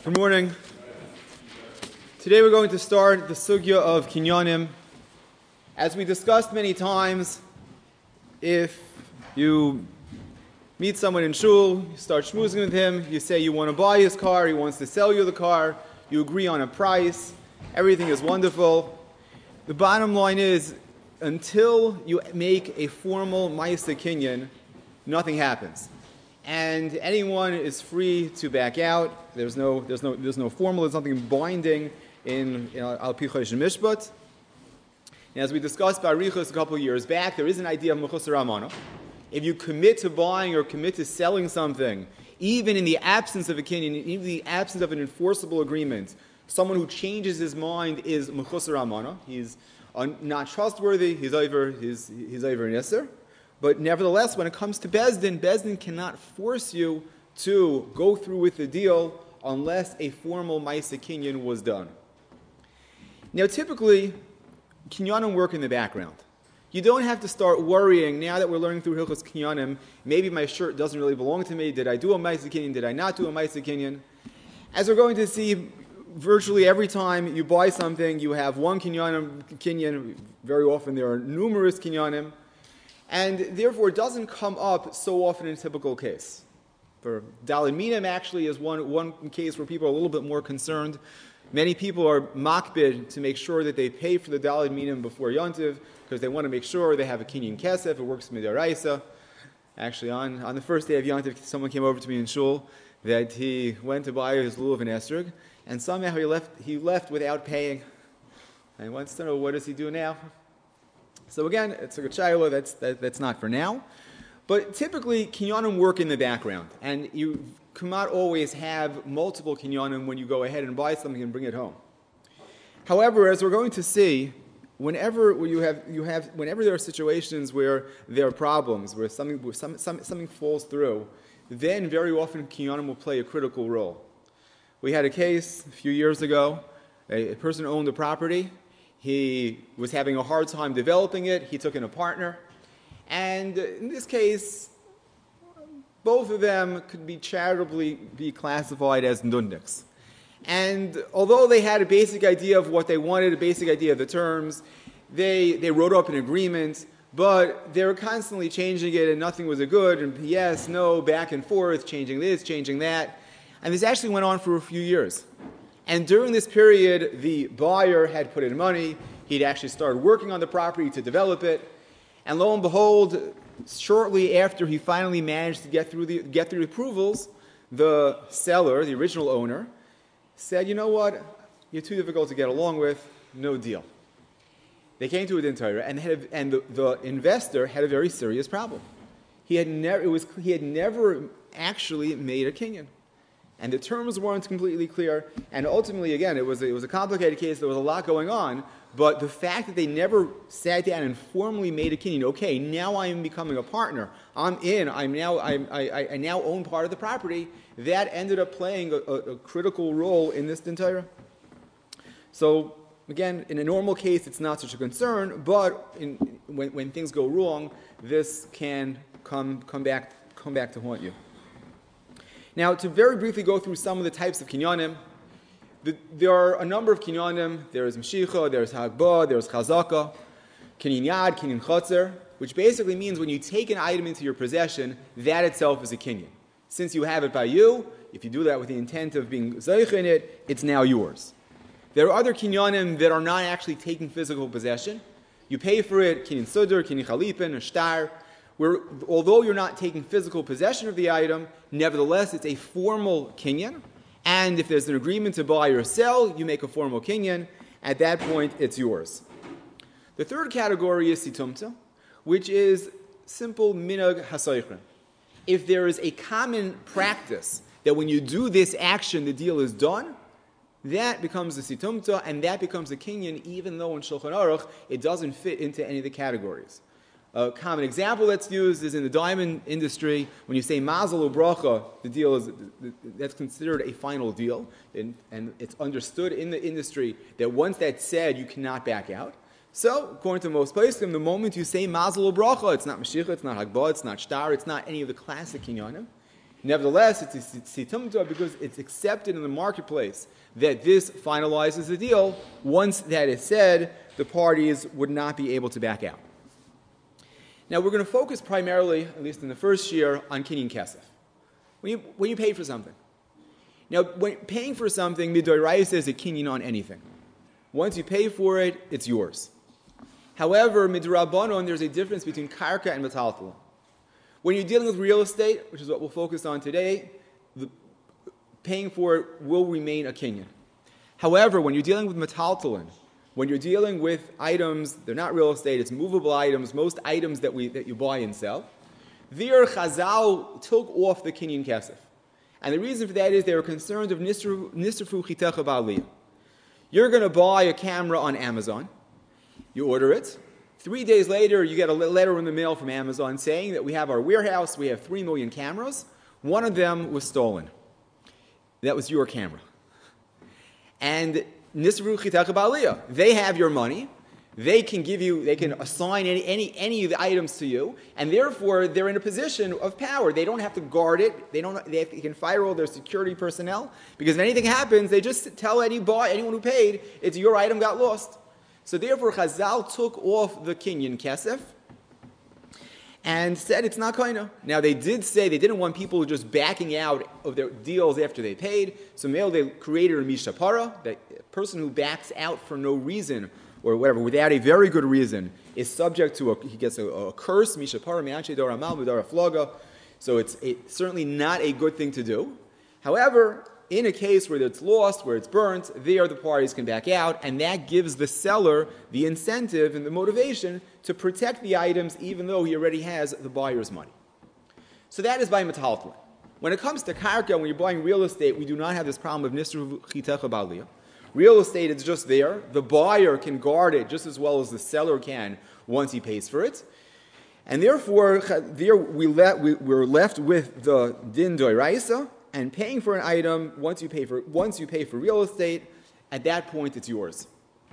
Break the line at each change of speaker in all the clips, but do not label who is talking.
Good morning. Today we're going to start the sugya of kinyanim. As we discussed many times, if you meet someone in shul, you start schmoozing with him, you say you want to buy his car, he wants to sell you the car, you agree on a price, everything is wonderful. The bottom line is, until you make a formal ma'aseh kinyan, nothing happens. And anyone is free to back out. There's no formal, there's nothing binding in Al Pi Chodesh Mishpat. And as we discussed by Arichos a couple of years back, there is an idea of Mechusar Amana. If you commit to buying or commit to selling something, even in the absence of a kinyan, even in the absence of an enforceable agreement, someone who changes his mind is Mechusar Amana. He's not trustworthy, he's over an Isser. But nevertheless, when it comes to Bezdin cannot force you to go through with the deal unless a formal ma'aseh kinyan was done. Now, typically, kinyanim work in the background. You don't have to start worrying, now that we're learning through Hilchos Kinyanim, maybe my shirt doesn't really belong to me, did I do a ma'aseh kinyan, did I not do a ma'aseh kinyan? As we're going to see, virtually every time you buy something, you have one kinyan, very often there are numerous kinyanim, and therefore it doesn't come up so often in a typical case. For Daled Minim actually is one case where people are a little bit more concerned. Many people are makbid to make sure that they pay for the Daled Minim before Yontiv because they want to make sure they have a kinyan kesef, it works midaraisa. Actually, on the first day of Yontiv, someone came over to me in shul that he went to buy his lulav and esrog, and somehow he left without paying. And he wants to know, what does he do now? So again, it's a chayla, that's not for now. But typically, kinyanim work in the background, and you cannot always have multiple kinyanim when you go ahead and buy something and bring it home. However, as we're going to see, whenever there are situations where there are problems, where something falls through, then very often kinyanim will play a critical role. We had a case a few years ago. A person owned a property. He was having a hard time developing it. He took in a partner. And in this case, both of them could be charitably be classified as nudniks. And although they had a basic idea of what they wanted, a basic idea of the terms, they wrote up an agreement, but they were constantly changing it and nothing was a good, and yes, no, back and forth, changing this, changing that. And this actually went on for a few years. And during this period, the buyer had put in money. He'd actually started working on the property to develop it. And lo and behold, shortly after he finally managed to get through the approvals, the seller, the original owner, said, you know what, you're too difficult to get along with, no deal. They came to a din Torah, and the investor had a very serious problem. He had never actually made a kinyan. And the terms weren't completely clear, and ultimately, again, it was a complicated case. There was a lot going on, but the fact that they never sat down and formally made a kinyan, okay, now I am becoming a partner. I'm in. I now own part of the property. That ended up playing a critical role in this din Torah. So again, in a normal case, it's not such a concern, but when things go wrong, this can come back to haunt you. Now, to very briefly go through some of the types of kinyanim, there are a number of kinyanim. There is Mashicha, there is Hagbah, there is Chazaka, Kinyan Yad, Kinyan Chotzer, which basically means when you take an item into your possession, that itself is a kinyan. Since you have it by you, if you do that with the intent of being Zoich in it, it's now yours. There are other kinyanim that are not actually taking physical possession. You pay for it, Kinyan Sudr, Kinyan Chalipin, a Shtar, where although you're not taking physical possession of the item, nevertheless it's a formal kinyan, and if there's an agreement to buy or sell, you make a formal kinyan. At that point, it's yours. The third category is situmta, which is simple minhag hasoichrin. If there is a common practice that when you do this action, the deal is done, that becomes a situmta, and that becomes a kinyan, even though in Shulchan Aruch it doesn't fit into any of the categories. A common example that's used is in the diamond industry. When you say mazel ubracha, the deal is that's considered a final deal, and it's understood in the industry that once that's said, you cannot back out. So, according to most places, the moment you say mazel ubracha, it's not mashiach, it's not hagbah, it's not shtar, it's not any of the classic kinyanim. Nevertheless, it's a situmta because it's accepted in the marketplace that this finalizes the deal. Once that is said, the parties would not be able to back out. Now, we're going to focus primarily, at least in the first year, on kinyan kesef. When you pay for something. Now, when paying for something, midoraisa is a kinyan on anything. Once you pay for it, it's yours. However, midrabanon, there's a difference between karka and metaltalin. When you're dealing with real estate, which is what we'll focus on today, paying for it will remain a kinyan. However, when you're dealing with metaltalin, when you're dealing with items, they're not real estate, it's movable items, most items that you buy and sell, there Chazal took off the kinyan kesef. And the reason for that is they were concerned of nisrafu chitecha ba'aliyah. You're going to buy a camera on Amazon. You order it. 3 days later, you get a letter in the mail from Amazon saying that we have our warehouse, we have 3 million cameras. One of them was stolen. That was your camera. And nisrafu chitecha ba'aliyah. They have your money. They can assign any of the items to you, and therefore they're in a position of power. They don't have to guard it. They can fire all their security personnel, because if anything happens, they just tell anyone who paid, it's your item got lost. So therefore Chazal took off the kinyan kesef and said it's not kaina. Now they did say they didn't want people just backing out of their deals after they paid, so they created a mishapara, that a person who backs out for no reason or whatever, without a very good reason, is subject to he gets a curse, mishapara me'anshe dor amal v'dor aflaga. So it's certainly not a good thing to do. However, in a case where it's lost, where it's burnt, there the parties can back out, and that gives the seller the incentive and the motivation to protect the items, even though he already has the buyer's money. So that is by metaltalin. When it comes to karka, when you're buying real estate, we do not have this problem of nisrafu chitecha ba'aliyah. Real estate, it's just there. The buyer can guard it just as well as the seller can once he pays for it. And therefore, there we're left with the din doiraisa, and paying for an item, once you pay for real estate, at that point it's yours.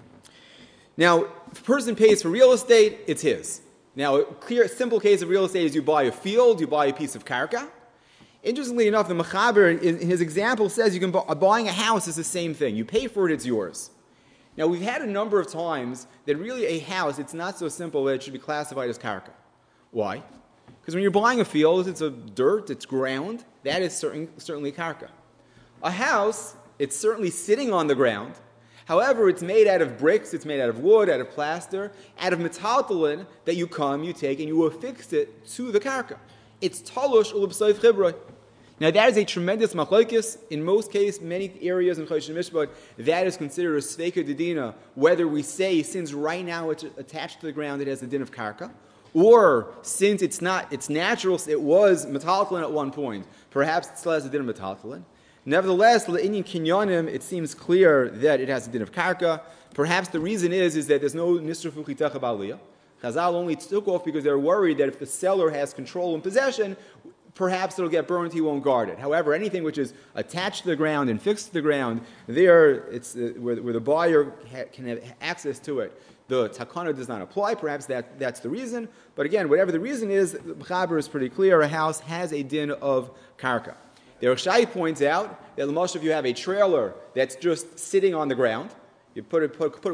Now, if a person pays for real estate, it's his. Now, a simple case of real estate is you buy a field, you buy a piece of karka. Interestingly enough, the Mechaber, in his example, says buying a house is the same thing. You pay for it, it's yours. Now, we've had a number of times that really a house, it's not so simple that it should be classified as karka. Why? Because when you're buying a field, it's a dirt, it's ground, that is certainly karka. A house, it's certainly sitting on the ground. However, it's made out of bricks, it's made out of wood, out of plaster, out of metaltalin that you take, and you affix it to the karka. It's talush ulub'soif chibroi. Now that is a tremendous machlokes. In most cases, many areas in Choshen Mishpat, that is considered a sveika dedina, whether we say, since right now it's attached to the ground, it has the din of karka, or since it's natural, it was metaltalin at one point, perhaps it still has the din of metaltalin. Nevertheless, l'inyan kinyanim, it seems clear that it has the din of karka. Perhaps the reason is that there's no nisrafu chitecha ba'aliyah. Chazal only took off because they're worried that if the seller has control and possession, perhaps it'll get burned, he won't guard it. However, anything which is attached to the ground and fixed to the ground, there it's where the buyer can have access to it. The takana does not apply. Perhaps that's the reason. But again, whatever the reason is, the Mechaber is pretty clear. A house has a din of karka. The Rashai points out that if you have a trailer that's just sitting on the ground, you had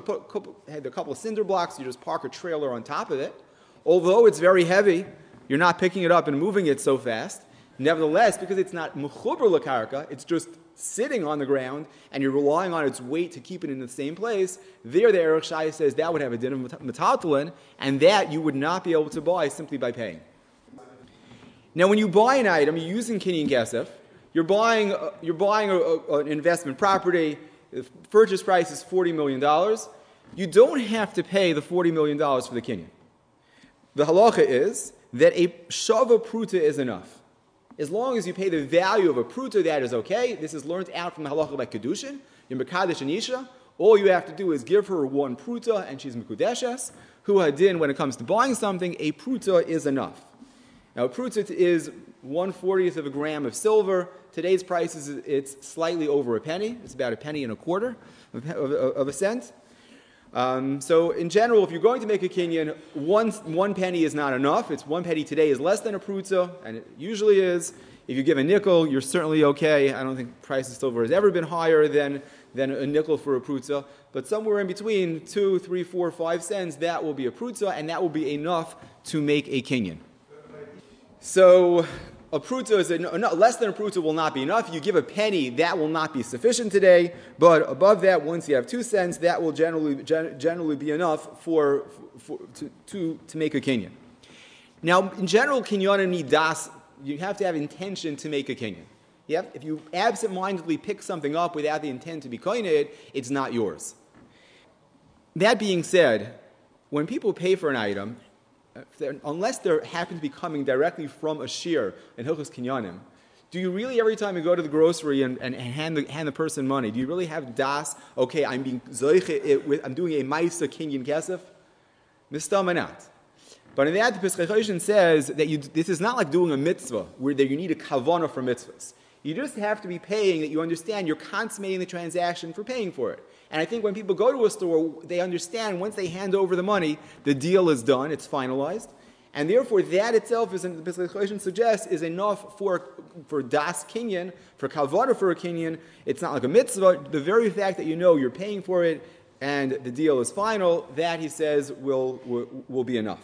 a couple of cinder blocks, you just park a trailer on top of it. Although it's very heavy, you're not picking it up and moving it so fast. Nevertheless, because it's not mechuber l'karka, it's just sitting on the ground, and you're relying on its weight to keep it in the same place, there the Erech Shai says that would have a din of metaltalin, and that you would not be able to buy simply by paying. Now, when you buy an item, you're using kinyan kesef, you're buying an investment property. The purchase price is $40 million. You don't have to pay the $40 million for the kinyan. The halacha is that a shava pruta is enough. As long as you pay the value of a pruta, that is okay. This is learned out from the halacha by kedushin. In Mekadesh and Isha, all you have to do is give her one pruta, and she's mekudeshes. Hu hadin, when it comes to buying something, a pruta is enough. Now, a pruta is 1/40 of a gram of silver. Today's price it's slightly over a penny. It's about a penny and a quarter of a cent. So in general, if you're going to make a kinyan, one penny is not enough. It's 1 penny today is less than a prutza, and it usually is. If you give a nickel, you're certainly okay. I don't think price of silver has ever been higher than a nickel for a prutza. But somewhere in between 2, 3, 4, 5 cents, that will be a prutza, and that will be enough to make a kinyan. So a prutza is less than a prutza will not be enough. You give a penny, that will not be sufficient today. But above that, once you have 2 cents, that will generally be enough to make a kinyan. Now, in general, kinyanim need das. You have to have intention to make a kinyan. If you absent-mindedly pick something up without the intent to be koined, it's not yours. That being said, when people pay for an item, unless they happen to be coming directly from a shir in Hilchos Kinyanim, do you really every time you go to the grocery and hand the person money, do you really have das? Okay, I'm doing a ma'isa kinyan kesef. Mistama not. But in that, the Pesach Choshen says that this is not like doing a mitzvah where you need a kavanah for mitzvahs. You just have to be paying that you understand you're consummating the transaction for paying for it. And I think when people go to a store, they understand once they hand over the money, the deal is done, it's finalized. And therefore, that itself, as the Pesach Choshen suggests, is enough for das kinyan, for kavanah for a kinyan. It's not like a mitzvah. The very fact that you know you're paying for it and the deal is final, that, he says, will be enough.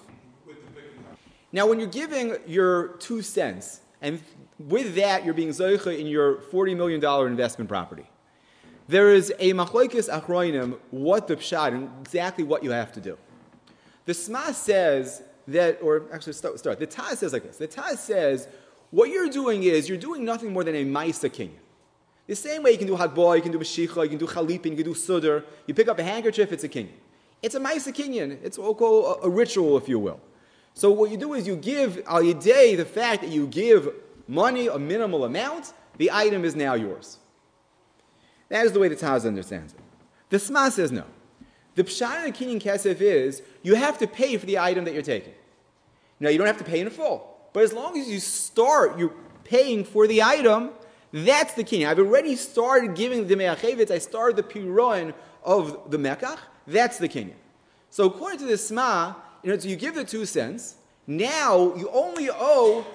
Now, when you're giving your 2 cents, and with that you're being zoicha in your $40 million investment property, there is a machlokes achronim what the pshat and exactly what you have to do. The Sma says that, or actually start. The Taz says like this. The Taz says what you're doing is you're doing nothing more than a ma'isa kinyan. The same way you can do hatbah, you can do mashicha, you can do chalipin, you can do sudar. You pick up a handkerchief, it's a kinyan. It's a ma'isa kinyan. It's what we'll call a ritual, if you will. So what you do is you give al yedei the fact that you give money a minimal amount, the item is now yours. That is the way the Taz understands it. The Sma says no. The pshat in kinyan kesef is you have to pay for the item that you're taking. Now you don't have to pay in full, but as long as you're paying for the item, that's the kinyan. I've already started giving the me'achevitz. I started the piron of the mekach. That's the kinyan. So according to the Sma, so you give the 2 cents. Now you only owe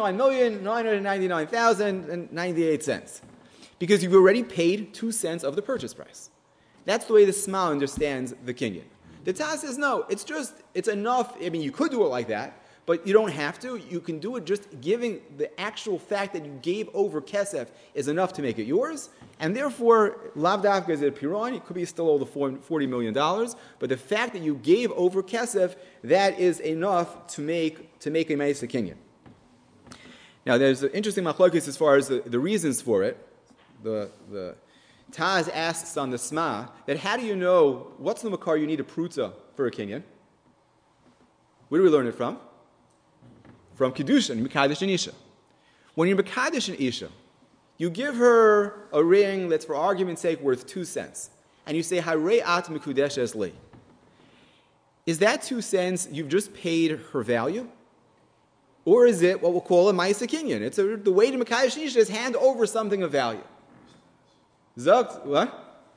$39,999,098 because you've already paid 2 cents of the purchase price. That's the way the Sma understands the kinyan. The Taz says no. It's enough. I mean, you could do it like that, but you don't have to. You can do it just giving the actual fact that you gave over kesef is enough to make it yours. And therefore, lav dafka is a piron. It could be still over the $40 million, but the fact that you gave over kesef, that is enough to make a ma'isa kinyan. Now, there's an interesting machlokes as far as the reasons for it. The Taz asks on the Sma that how do you know what's the makar you need a pruta for a kinyan? Where do we learn it from? From Kiddushin, Mekadesh and Isha. When you're Mekadesh and Isha, you give her a ring that's, for argument's sake, worth 2 cents. And you say, Harei at Mekudeshes li. Is that 2 cents you've just paid her value? Or is it what we'll call a Ma'isa Kinyan? It's the way to Mekadesh and Isha is hand over something of value. Zok, what?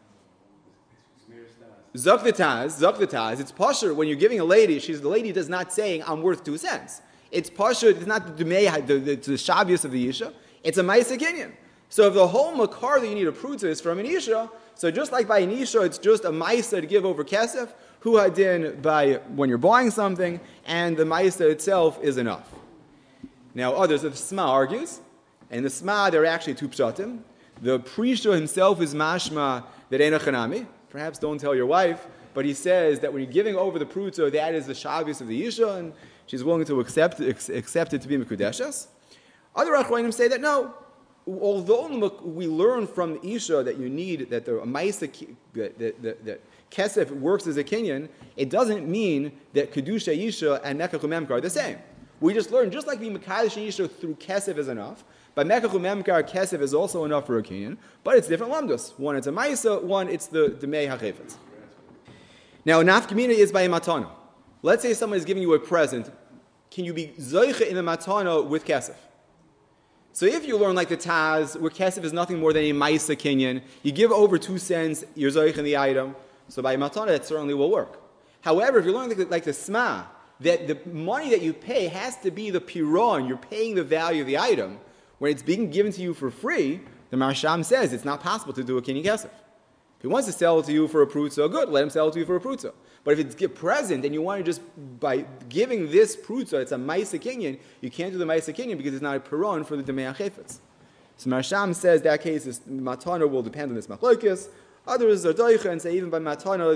Zok the Taz. It's pasher when you're giving a lady, the lady does not saying, I'm worth 2 cents. It's pasher, it's not the shabbos of the Isha. It's a Ma'isa Kinyan. So if the whole makar that you need a pruta is from an Isha, so just like by an Isha, it's just a Ma'isa to give over kesef, hu hadin by when you're buying something, and the Ma'isa itself is enough. Now others, the Sma argues, and in the Sma there are actually 2 pshatim. The Prisha himself is mashma that Eina Chanami. Perhaps don't tell your wife, but he says that when you're giving over the pruta, that is the shabbos of the Isha, and she's willing to accept it to be Mekudeshes. Other Achronim say that no, although we learn from the Isha that you need, that the Ma'isa, that Kesef works as a Kinyan, it doesn't mean that Kedusha Isha and Mekach Memkar are the same. We just learn, just like being Mekadesh Isha through Kesef is enough, but Mekach Memkar Kesef is also enough for a Kinyan, but it's different lamdos. One it's a Ma'isa, one it's the Mei HaChefetz. Now, a nafkamina is by a matana. Let's say someone is giving you a present. Can you be zoicha in the matana with kesef? So if you learn like the Taz, where kesef is nothing more than a ma'isa kinyan, you give over 2 cents, you're zoich in the item. so by matana that certainly will work. However, if you're learning like the sma, that the money that you pay has to be the piron, you're paying the value of the item, when it's being given to you for free, the Marsham says it's not possible to do a kinyan kesef. If he wants to sell it to you for a prutza, good, let him sell it to you for a prutza. But if it's a present and you want to just, by giving this prutza, it's a maisa kinyan, you can't do the maisa kinyan because it's not a piron for the demei chayfetz. So Marsham says that case is matana will depend on this machlokes. Others are doicha and say even by matana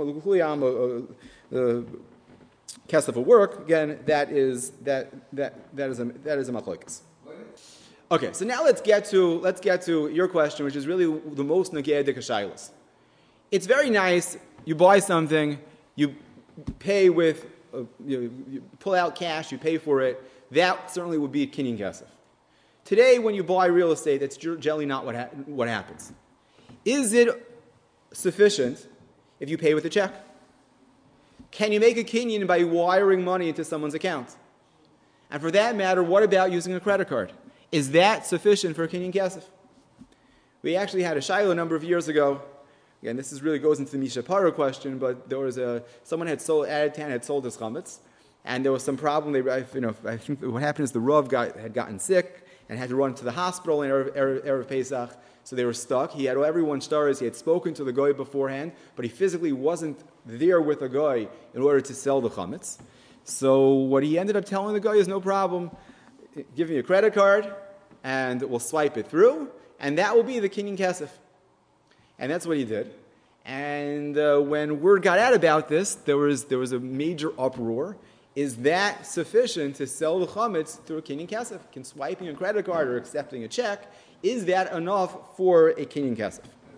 the kesef will work. Again, that is a machlokes. Okay, so now let's get to your question, which is really the most neged kashaylas. It's very nice. You buy something, you pay with, you pull out cash, you pay for it. That certainly would be a kinyan kesef. Today, when you buy real estate, that's generally not what happens. Is it sufficient if you pay with a check? Can you make a kinyan by wiring money into someone's account? And for that matter, what about using a credit card? Is that sufficient for a kinyan kesef? We actually had a shiloh a number of years ago. Again, this really goes into the Mishapara question, but there was someone had sold his chametz, and there was some problem. I think what happened is the Rav had gotten sick and had to run to the hospital in Erev Pesach, so they were stuck. He had everyone's stars. He had spoken to the goy beforehand, but he physically wasn't there with the goy in order to sell the chametz. So what he ended up telling the guy is no problem. Give me a credit card, and we'll swipe it through, and that will be the kinyan kesef. And that's what he did. And when word got out about this, there was a major uproar. Is that sufficient to sell the chametz through a kinyan kesef? Can swiping a credit card or accepting a check, is that enough for a kinyan kesef?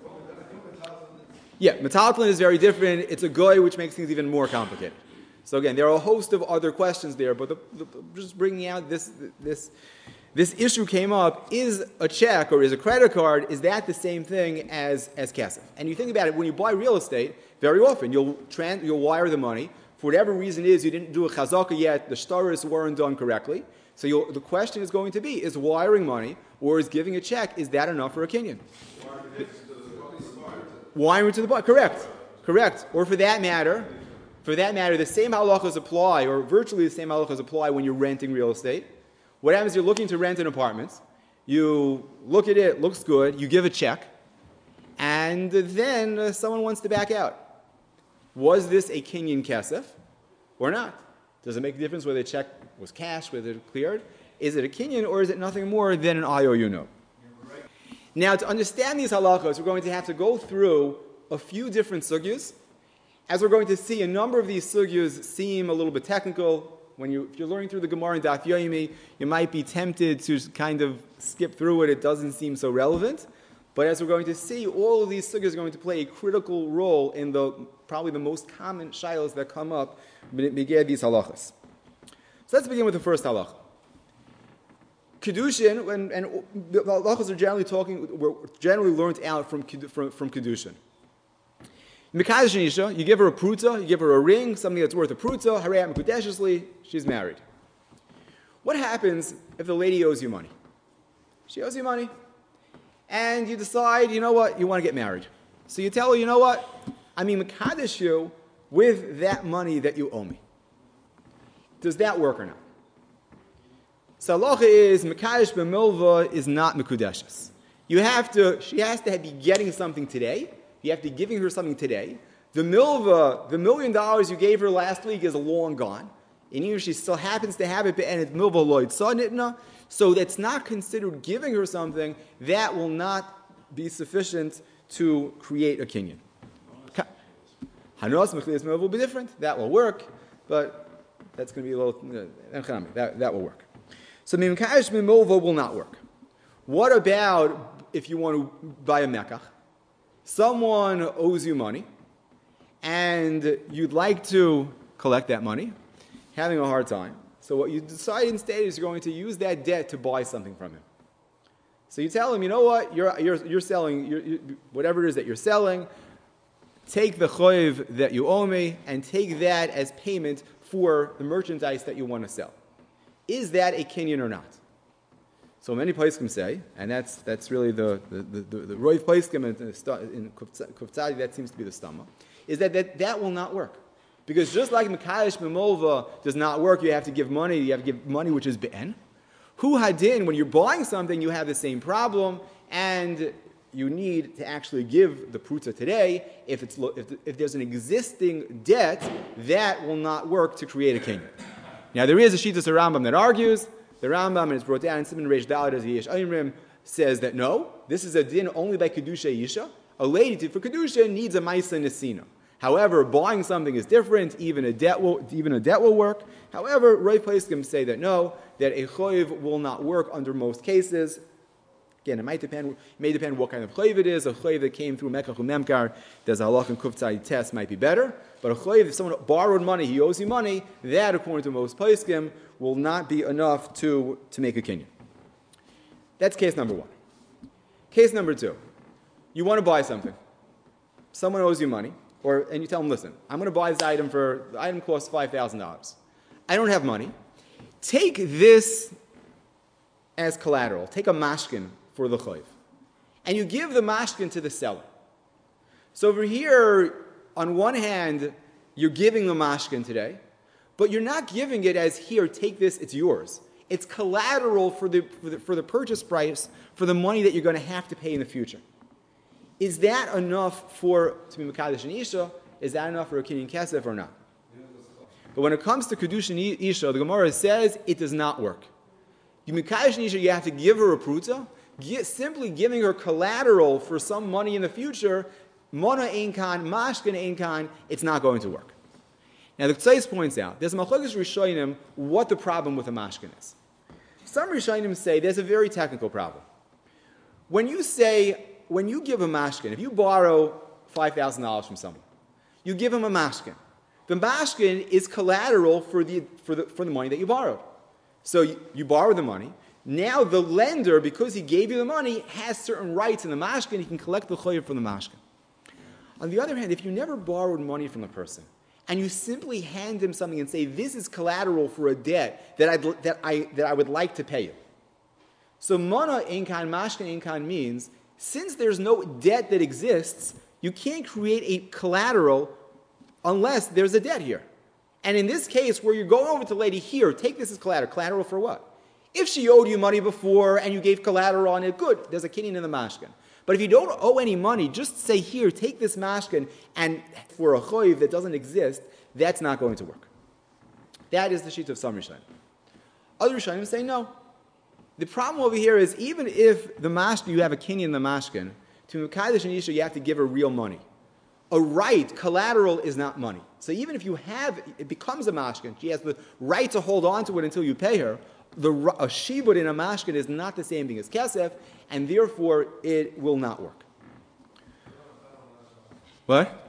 Yeah, metaltalin is very different. It's a goy, which makes things even more complicated. So again, there are a host of other questions there, but just bringing out this issue came up: is a check or is a credit card, is that the same thing as kesef? And you think about it, when you buy real estate, very often you'll wire the money. For whatever reason is, you didn't do a chazaka yet, the shtaris weren't done correctly. So the question is going to be: is wiring money or is giving a check, is that enough for a kinyan? Wiring to the buyer, correct. Or for that matter, the same halachas apply, or virtually the same halachas apply when you're renting real estate. What happens? You're looking to rent an apartment. You look at it, looks good. You give a check, and then someone wants to back out. Was this a kinyan kesef or not? Does it make a difference whether the check was cash, whether it cleared? Is it a kinyan or is it nothing more than an IOU note? Now, to understand these halachos, we're going to have to go through a few different sugyas. As we're going to see, a number of these sugyas seem a little bit technical. If you're learning through the Gemara and Daf Yomi, you might be tempted to kind of skip through it. It doesn't seem so relevant. But as we're going to see, all of these sugyas are going to play a critical role in probably the most common shilos that come up begin these halachas. So let's begin with the first halacha. Kedushin, and the halachas are were generally learned out from Kedushin. Mekadosh Isha, you give her a pruta, you give her a ring, something that's worth a pruta, harei mekudeshesli, she's married. What happens if the lady owes you money? She owes you money, and you decide, you know what, you want to get married. So you tell her, you know what, I mean mekadosh you with that money that you owe me. Does that work or not? So halacha is mekadosh b'milva is not mekudeshes. She has to be getting something today. You have to be giving her something today. The milva, the $1 million you gave her last week is long gone. And even if she still happens to have it, and it's milva loyd nitna, so that's not considered giving her something, that will not be sufficient to create a kinyan. Hanos mechlias milva will be different. That will work, but that's going to be a little, that will work. So mimkash milva will not work. What about if you want to buy a mekach? Someone owes you money, and you'd like to collect that money, having a hard time. So what you decide instead is you're going to use that debt to buy something from him. So you tell him, you know what, you're selling, whatever it is that you're selling, take the choiv that you owe me, and take that as payment for the merchandise that you want to sell. Is that a kinyan or not? So many poskim say, and that's really the Roiv poskim in Kuftzadi, that seems to be the stamma. is that will not work. Because just like Mekadesh B'molva does not work, you have to give money, which is Be'en. Hu Hadin, when you're buying something, you have the same problem, and you need to actually give the pruta today. If there's an existing debt, that will not work to create a kingdom. Now, there is a Shittas Rambam that argues. The Rambam, and it's brought down in Siman Reish Daled as the Yesh Ayimrim, says that no, this is a din only by Kedusha Yisha. A lady for Kedusha needs a Maisa Nesina. However, buying something is different. Even a debt will work. However, Rav Poskim say that no, that a choiv will not work under most cases. Again, it may depend what kind of choiv it is. A choiv that came through Mekach Memkar, there's a halach and kuftzai test, might be better. But a choiv, if someone borrowed money, he owes you money, that, according to most poskim, will not be enough to make a kinyan. That's case number one. Case number two, you want to buy something. Someone owes you money. And you tell them, listen, I'm going to buy this item the item costs $5,000. I don't have money. Take this as collateral. Take a mashkin for the chayv. And you give the mashkin to the seller. So over here, on one hand, you're giving the mashkin today, but you're not giving it as, here, take this, it's yours. It's collateral for the purchase price, for the money that you're going to have to pay in the future. Is that enough to be Mekadesh and Isha? Is that enough for a Kinyan Kesef or not? But when it comes to Kedushin Isha, the Gemara says it does not work. You Mekadesh and Isha, you have to give her a pruta. Simply giving her collateral for some money in the future, Mona Einkan, Mashkin Einkan, it's not going to work. Now the Tzais points out, there's a Machlokes Rishonim what the problem with a Mashkin is. Some Rishonim say there's a very technical problem. When you give a mashkin, if you borrow $5,000 from someone, you give him a mashkin. The mashkin is collateral for the money that you borrowed. So you borrow the money. Now the lender, because he gave you the money, has certain rights in the mashkin. He can collect the choyev from the mashkin. On the other hand, if you never borrowed money from a person and you simply hand him something and say, "This is collateral for a debt that I would like to pay you," so mana inkan mashkin inkan means, since there's no debt that exists, you can't create a collateral unless there's a debt here. And in this case, where you're going over to the lady, here, take this as collateral. Collateral for what? If she owed you money before and you gave collateral on it, good, there's a kinyan in the mashkin. But if you don't owe any money, just say, here, take this mashkin, and for a choiv that doesn't exist, that's not going to work. That is the sheet of some Rishonim. Other Rishonim say no. The problem over here is, even if the mashkin, you have a kinyan in the mashkin, to Mekadesh and Isha, you have to give her real money. A right, collateral, is not money. So even if it becomes a mashkin, she has the right to hold on to it until you pay her. A shibud in a mashkin is not the same thing as kesef, and therefore it will not work. What?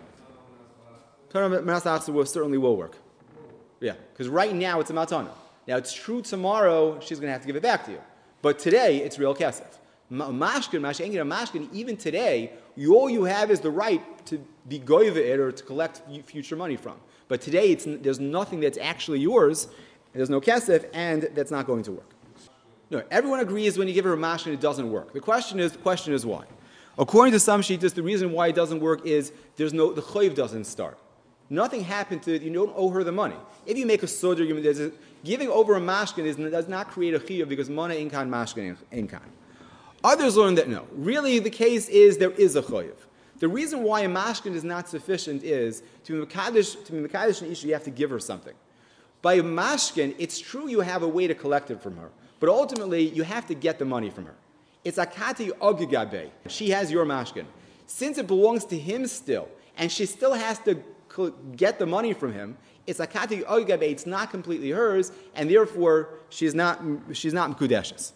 Certainly will work. Yeah, because right now it's a matana. Now it's true tomorrow she's going to have to give it back to you. But today, it's real kesef. Mashkin, even today, all you have is the right to be goyve it or to collect future money from. But today, there's nothing that's actually yours. There's no kesef, and that's not going to work. No, everyone agrees when you give her a mashkin, it doesn't work. The question is why. According to some shittas, the reason why it doesn't work is the choiv doesn't start. Nothing happened to it. You don't owe her the money. If you make a soder, giving over a mashkin does not create a chiyuv because mana inkan mashkin inkan. Others learn that no. Really, the case is there is a choyev. The reason why a mashkin is not sufficient is to be mekadesh and isha, you have to give her something. By a mashkin, it's true you have a way to collect it from her, but ultimately you have to get the money from her. It's akati ogigabe. She has your mashkin. Since it belongs to him still, and she still has to get the money from him, it's akati ogigabe. It's not completely hers, and therefore she's not mekudeshes.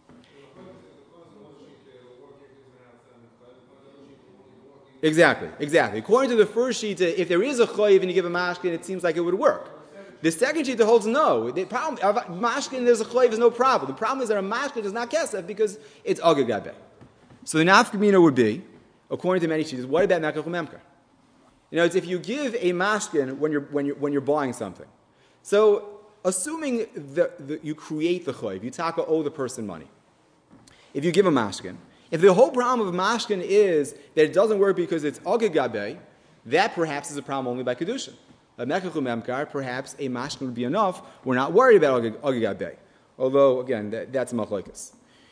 Exactly. According to the first sheet, if there is a choyev and you give a mashkin, it seems like it would work. The second sheet holds no. The problem, mashkin, there's a choyev, is no problem. The problem is that a mashkin does not kesef because it's agagabe. So the nafkamina would be, according to many sheets, what about mekach memkar? It's if you give a mashkin when you're buying something. So assuming that you create the choyev, you owe the person money. If you give a mashkin, if the whole problem of mashkin is that it doesn't work because it's agagabe, That perhaps is a problem only by Kedushin. By Mekach Memkar, perhaps a mashkin would be enough. We're not worried about Agig Bay. Although, again, that's machlokes.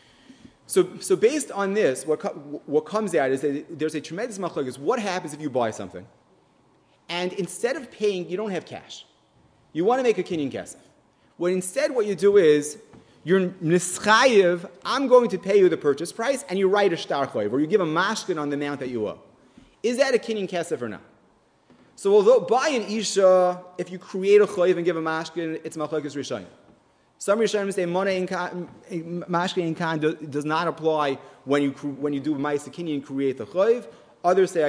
So based on this, what comes out is that there's a tremendous machlokes. What happens if you buy something, and instead of paying, you don't have cash? You want to make a kinyan kesef. What you do is, you're nischayev, I'm going to pay you the purchase price, and you write a shtar chayev, or you give a mashkin on the amount that you owe. Is that a kinyan kesef or not? So although by an isha, if you create a chayev and give a mashkin, it's machlokes rishonim. Some Rishonim say mashkin in kan does not apply when you do ma'aseh kinyan and create the chayev. Others say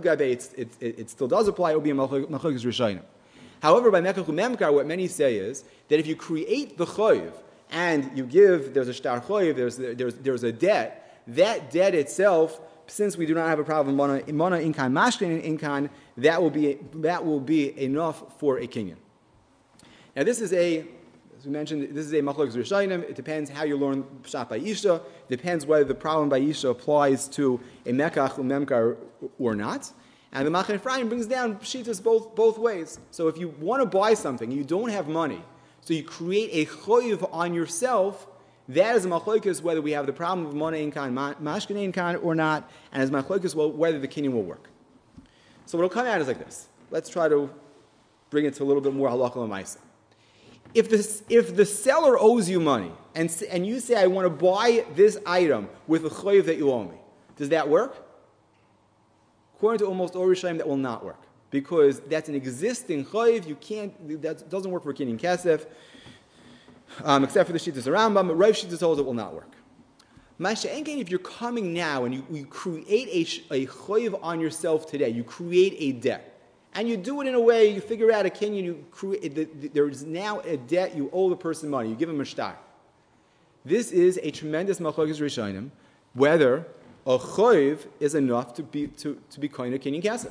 it still does apply. It will be a machlokes rishonim. However, by mekach u'memkar, what many say is that if you create the chayev and you give, there's a shtar chayev, there's a debt. That debt itself, since we do not have a problem mana in kan mashkin in kan, that will be enough for a kinyan. Now this is as we mentioned, this is a machlokes rishonim. It depends how you learn pshat by isha. It depends whether the problem by isha applies to a mekach u'memkar or not. And the Machaneh Ephraim brings down pshitas both ways. So if you want to buy something, you don't have money, so you create a choyev on yourself. That is a machlokes whether we have the problem of mana in kan, mashkin in kan or not, and as machlokes whether the kinyan will work. So what will come out is like this. Let's try to bring it to a little bit more halacha l'maisa. If the seller owes you money and you say, I want to buy this item with the chayev that you owe me, does that work? According to almost all Rishonim, that will not work, because that's an existing chayev. That doesn't work for kinyan kesef, except for the shittas Rambam. But Rav Shittas holds it will not work. Masha'enkein, if you're coming now and you create a chayev on yourself today, you create a debt. And you do it in a way, you figure out a kinyan, there is now a debt, you owe the person money, you give him a shtar. This is a tremendous machlokes rishonim, whether a chayev is enough to be kohen a kinyan kesef.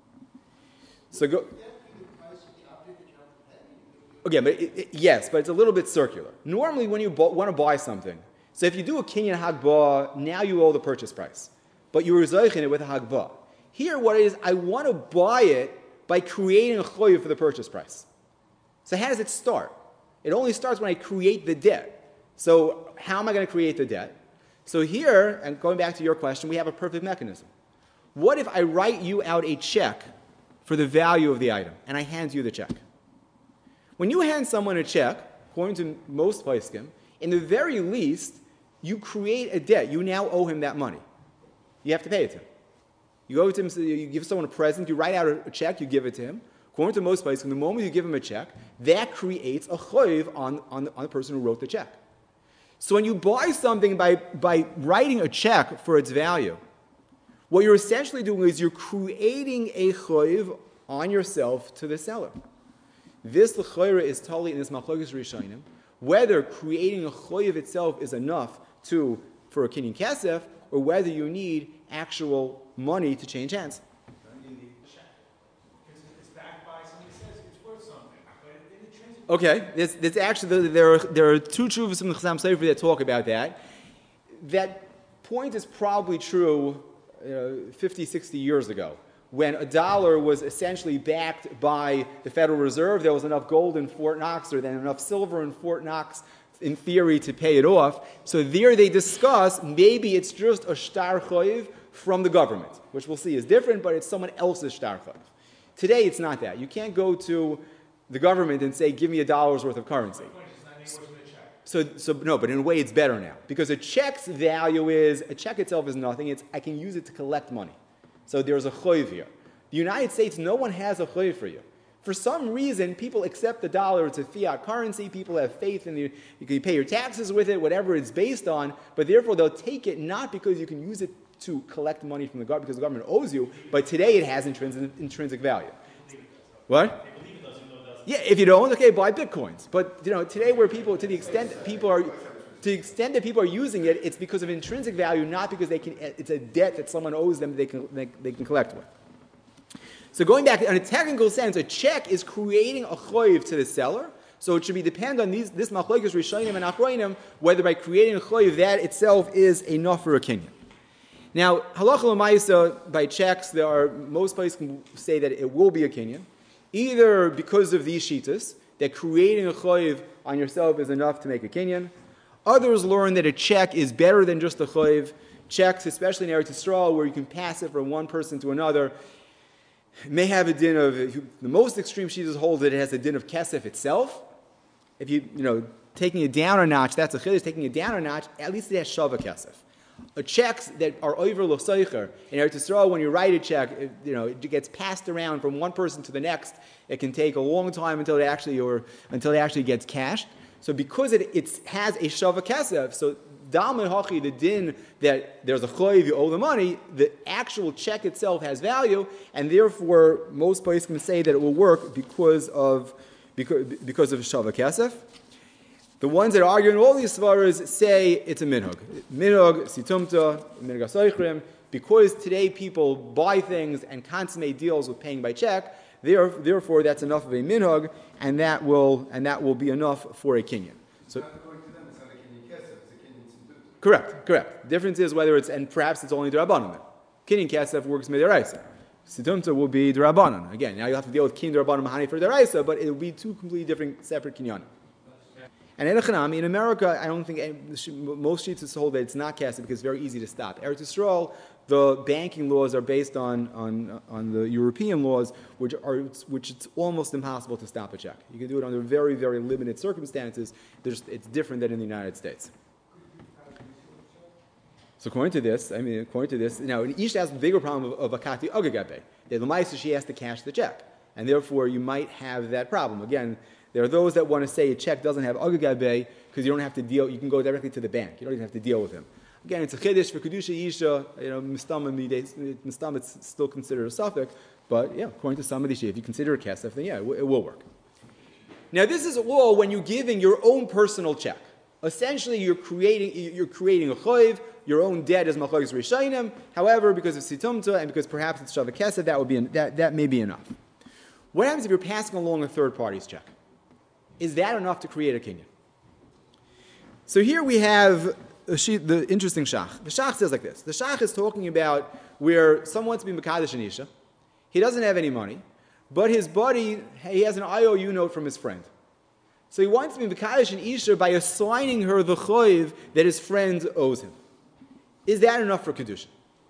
So go. Okay, but yes, but it's a little bit circular. Normally, when you want to buy something, so if you do a kinyan hagbah, now you owe the purchase price, but you were zeichen it with a hagbah. Here, what it is, I want to buy it by creating a chayev for the purchase price. So how does it start? It only starts when I create the debt. So how am I going to create the debt? So here, and going back to your question, we have a perfect mechanism. What if I write you out a check for the value of the item, and I hand you the check? When you hand someone a check, according to most poskim, in the very least, you create a debt. You now owe him that money. You have to pay it to him. You go to him, so you give someone a present, you write out a check, you give it to him. According to most places, the moment you give him a check, that creates a chayev on the person who wrote the check. So when you buy something by writing a check for its value, what you're essentially doing is you're creating a chayev on yourself to the seller. This l'chayra is totally in this machlokes rishonim, whether creating a chayev itself is enough for a kinyan kesef, or whether you need actual money to change hands.
It's backed by somebody says it's worth something.
Okay, it's actually there are two tshuvas from the Chassam Sofer that talk about that. That point is probably true 50, 60 years ago, when a dollar was essentially backed by the Federal Reserve. There was enough gold in Fort Knox, or then enough silver in Fort Knox, in theory, to pay it off. So there they discuss maybe it's just a shtar chayev from the government, which we'll see is different, but it's someone else's shtar chayev. Today it's not that. You can't go to the government and say, give me $1 worth of currency. So no, but in a way it's better now. Because a check's value is, a check itself is nothing, I can use it to collect money. So there's a chayev here. The United States, no one has a chayev for you. For some reason, people accept the dollar, it's a fiat currency, people have faith in you can pay your taxes with it, whatever it's based on, but therefore they'll take it not because you can use it to collect money from the government, because the government owes you, but today it has intrinsic value. What? Yeah, if you don't, okay, buy bitcoins. But today, where people, to the extent that people are using it, it's because of intrinsic value, not because it's a debt that someone owes them that they can collect with. So going back, in a technical sense, a check is creating a chayev to the seller. So it should be depend on this machlokes rishonim and achronim, whether by creating a chayev that itself is enough for a kinyan. Now, halacha l'maisa, by checks, most places can say that it will be a kinyan, either because of these shitas, that creating a chayiv on yourself is enough to make a kinyan. Others learn that a check is better than just a chayiv. Checks, especially in Eretz Yisrael, where you can pass it from one person to another, may have a din of, the most extreme shitas hold that it has a din of kesef itself. If taking it down a notch, that's a chiddush. Taking it down a notch, at least it has shava kesef. Checks that are over l'seicher in Eretz Yisrael, when you write a check, it gets passed around from one person to the next. It can take a long time until it actually gets cashed. So because it has a shava kesef, so Dalmei Hachi, the din that there's a choiv, you owe the money, the actual check itself has value, and therefore most places can say that it will work because of shava kesef. The ones that argue in all these svaras say it's a minhag. Minhag, situmta, minhag asoichrim, because today people buy things and consummate deals with paying by check, therefore that's enough of a minhag, and that will be enough for a kinyan. So, correct. The difference is whether and perhaps it's only D'Rabbanan. Kinyan Kesef works Midaraisa. Situmta will be D'Rabbanan. Again, now you'll have to deal with Kinyan D'Rabbanan Mahani for D'Raisa, but it will be two completely different, separate Kinyanim. And in America, I don't think most sheets hold that it's not Kesef because it's very easy to stop. Eretz Yisrael, the banking laws are based on the European laws, which it's almost impossible to stop a check. You can do it under very, very limited circumstances. It's different than in the United States. So according to this, now an Ish has a bigger problem of akati agagabe. The Lamaisa, she has to cash the check, and therefore you might have that problem. Again, there are those that want to say a check doesn't have agagabe because you don't have to deal. You can go directly to the bank. You don't even have to deal with him. Again, it's a chiddush for kedusha isha. Mistam it's still considered a suffix, but yeah, according to some of these, if you consider a kesef, then yeah, it will work. Now this is all when you're giving your own personal check. Essentially, you're creating a choiv. Your own debt is machlokes rishayim. However, because of situmta and because perhaps it's shava kesef, that may be enough. What happens if you're passing along a third party's check? Is that enough to create a kinyan? So here we have the interesting shach. The shach says like this. The shach is talking about where someone wants to be mekadesh an isha. He doesn't have any money, but his buddy, he has an IOU note from his friend. So he wants to be mekadesh an isha by assigning her the choiv that his friend owes him. Is that enough for kedusha?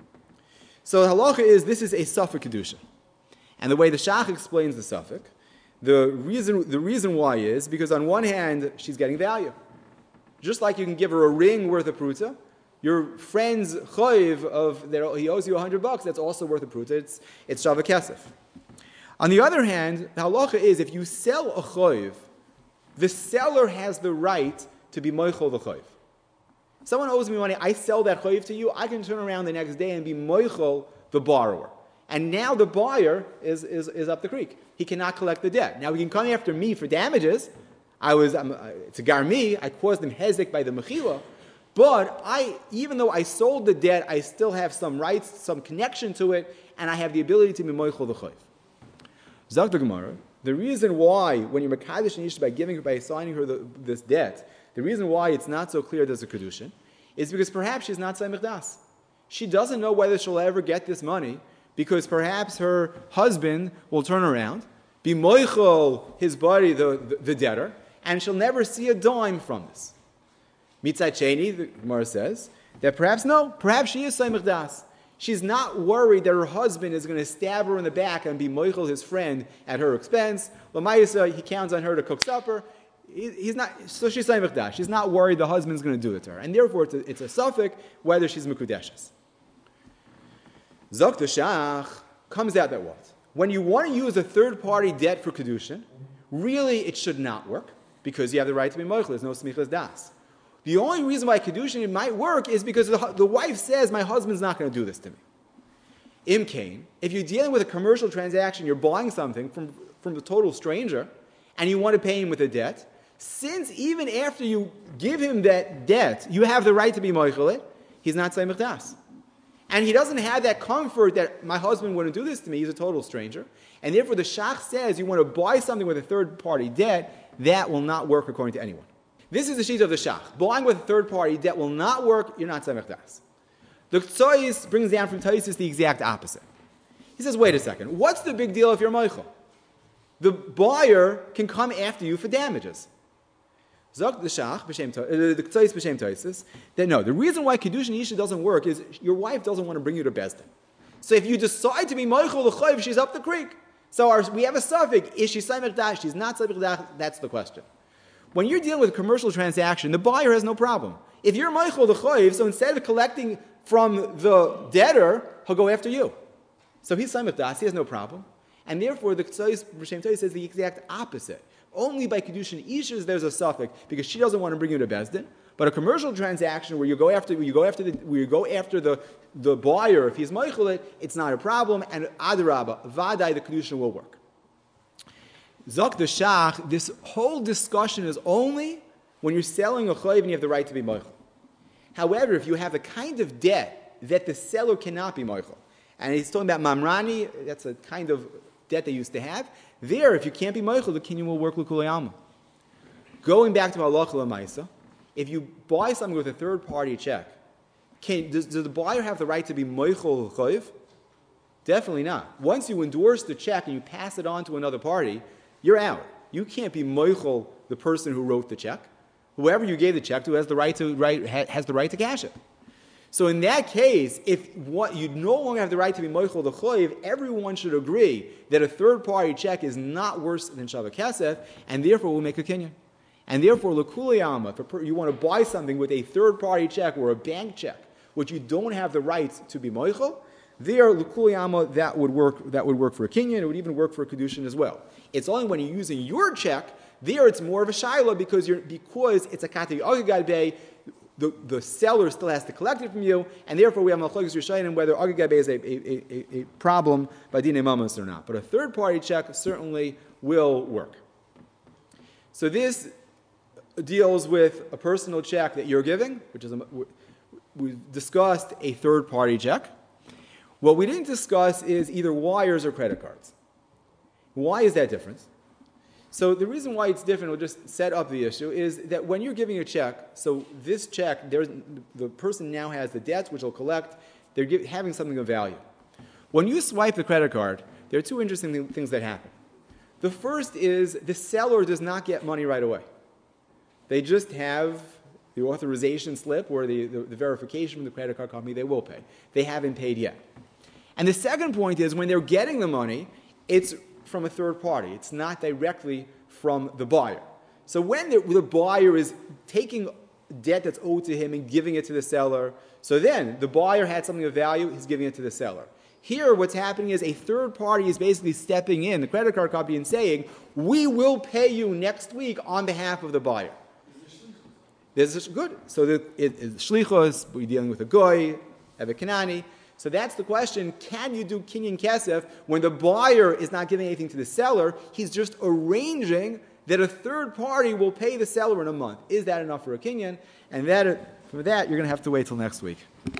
So the halacha is this is a suffix kedusha, and the way the shach explains the suffix, the reason why is because on one hand she's getting value, just like you can give her a ring worth of pruta. Your friend's choiv of that he owes you $100, that's also worth a pruta. It's shava kesef. On the other hand, the halacha is if you sell a choiv, the seller has the right to be moichel the choiv. Someone owes me money, I sell that choiv to you, I can turn around the next day and be moichel the borrower. And now the buyer is up the creek. He cannot collect the debt. Now he can come after me for damages. It's a garmi, I caused him hezek by the mechila, but even though I sold the debt, I still have some rights, some connection to it, and I have the ability to be moichel the choiv. Zak the Gemara, the reason why, when you're mekadesh an isha by assigning her this debt, the reason why it's not so clear there's a kedushin is because perhaps she's not saimich das. She doesn't know whether she'll ever get this money because perhaps her husband will turn around, be moichel his buddy, the debtor, and she'll never see a dime from this. Mitzat Sheni, the Gemara says, that perhaps she is saimich das. She's not worried that her husband is going to stab her in the back and be moichel his friend at her expense. L'mayisa, he counts on her to cook supper. He's not, so she's saimich das. She's not worried the husband's going to do it to her. And therefore, it's a suffix whether she's mekudeshes. Zok Shach comes out that what? When you want to use a third-party debt for kedushin, really it should not work because you have the right to be moichel. There's no smichas das. The only reason why kedushin might work is because the wife says, my husband's not going to do this to me. Imkain, if you're dealing with a commercial transaction, you're buying something from a total stranger, and you want to pay him with a debt, since even after you give him that debt, you have the right to be moichel it, he's not saimich das. And he doesn't have that comfort that my husband wouldn't do this to me, he's a total stranger. And therefore the shach says you want to buy something with a third-party debt, that will not work according to anyone. This is the sheet of the shach. Buying with a third-party debt will not work, you're not saimich das. The Ktsois brings down from Taisus the exact opposite. He says, wait a second, what's the big deal if you're Meichel? The buyer can come after you for damages. Zok the Shach, the Ktsois b'shem Taisus, that no, the reason why Kedushin Isha doesn't work is your wife doesn't want to bring you to Bezdin. So if you decide to be Meichel the Chayv, she's up the creek. So we have a suffix, is she Saimech Dash, she's not Saimech Dash, that's the question. When you're dealing with a commercial transaction, the buyer has no problem. If you're Meichel the Chayv, so instead of collecting from the debtor, he'll go after you. So he's Saimech Das, he has no problem. And therefore, the Ktsois b'shem Taisus says the exact opposite. Only by Kedushin Ishas there's a suffix, because she doesn't want to bring you to Bezdin. But a commercial transaction where you go after the buyer, if he's Meichel it, it's not a problem, and Adarabba, Vadai, the Kedushin will work. Zok the Shach, this whole discussion is only when you're selling a chayv and you have the right to be Meichel. However, if you have a kind of debt that the seller cannot be Meichel, and he's talking about Mamrani, that's a kind of debt they used to have, there, if you can't be Meichel, the kinyan will work l'kulei alma. Going back to Halacha l'maisa, if you buy something with a third-party check, does the buyer have the right to be Meichel l'chayv? Definitely not. Once you endorse the check and you pass it on to another party, you're out. You can't be Meichel, the person who wrote the check. Whoever you gave the check to has the right to cash it. So in that case, if you no longer have the right to be Meichel the Choiv, everyone should agree that a third-party check is not worse than Shavah Kesef, and therefore will make a kinyan. And therefore, l'kulei alma, if you want to buy something with a third-party check or a bank check, which you don't have the right to be Meichel, there, l'kulei alma, that would work for a kinyan. It would even work for a kedushin as well. It's only when you're using your check, there it's more of a shaila because it's a kati agagad bay. The seller still has to collect it from you, and therefore we have machlokes rishonim whether agagad bay is a problem by dinei mamas or not. But a third-party check certainly will work. So this deals with a personal check that you're giving, which is we discussed a third-party check. What we didn't discuss is either wires or credit cards. Why is that different? So the reason why it's different, we'll just set up the issue, is that when you're giving a check, so this check, the person now has the debts which will collect, they're having something of value. When you swipe the credit card, there are two interesting things that happen. The first is the seller does not get money right away. They just have the authorization slip or the verification from the credit card company, they will pay. They haven't paid yet. And the second point is when they're getting the money, it's from a third party. It's not directly from the buyer. So when the buyer is taking debt that's owed to him and giving it to the seller, so then the buyer had something of value, he's giving it to the seller. Here what's happening is a third party is basically stepping in, the credit card company, and saying, we will pay you next week on behalf of the buyer. This is good. So shlichos, we're dealing with a goy, have a kanani. So that's the question, can you do kinyan kesef when the buyer is not giving anything to the seller, he's just arranging that a third party will pay the seller in a month. Is that enough for a kinyan? And for that, you're going to have to wait till next week.